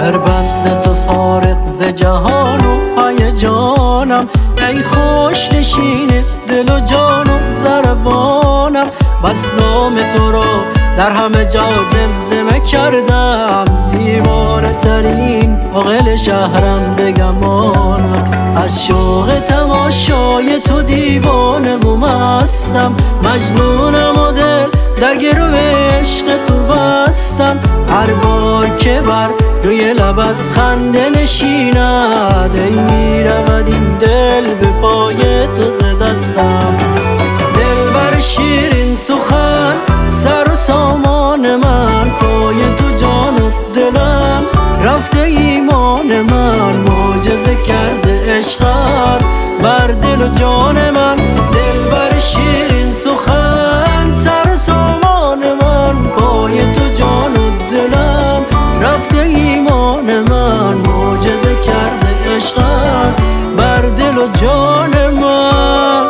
در بند تو فارغ ز جهان و هیجانم، ای خوش نشین دل و جان و ضربانم. بس نام تو را در همه جا زمزمه کردم، دیوانه ترین عاقل شهرم به گمانم. از شوق تماشای تو دیوانه و مستم، مجنونم و دل در گرو عشق تو بستم. هر بار که بر روی لبت خنده نشیند، ای میرود این دل به پای تو ز دستم. دلبر شیرین سخن سر و سامان من، پای تو جان و دلم رفته ایمان من. معجزه کرده عشقت بر دل و جان من. دلبر شیرین سخن سر و سامان من، پای تو جان و دلم رفته ایمان من. معجزه کرده عشقت بر دل و جان من.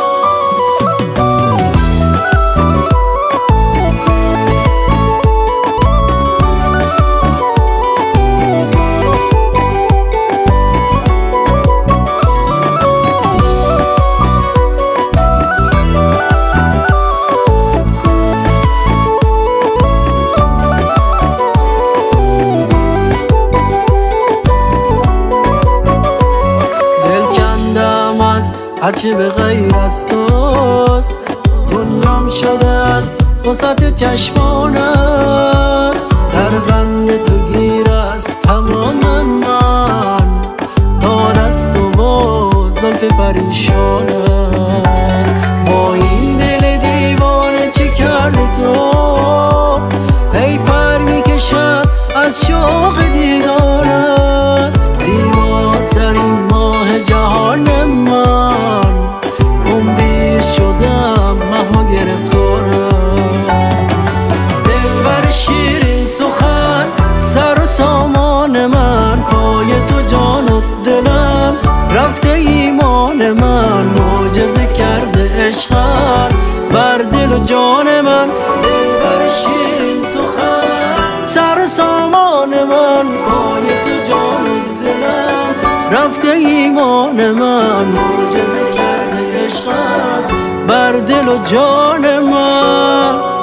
هرچی به غیر از توست دنیام شده است وسط چشمانت. در بند تو گیر است تمام من، تا دست و زلف پریشانت. با این دل دیوانه چی کردی تو؟ ای پر میکشد از شوق دیدارت. زیباترین ماه جهان من، شدم محو گرفتارم. دلبر شیرین سخن سر و سامان من، پای تو جان و دلم رفته ایمان من. معجزه کرده عشقت بر دل و جان من. دلبر شیرین سخن سر و سامان من، پای تو جان و دلم رفته ایمان من. معجزه کرده عشقت بر دل و جان من.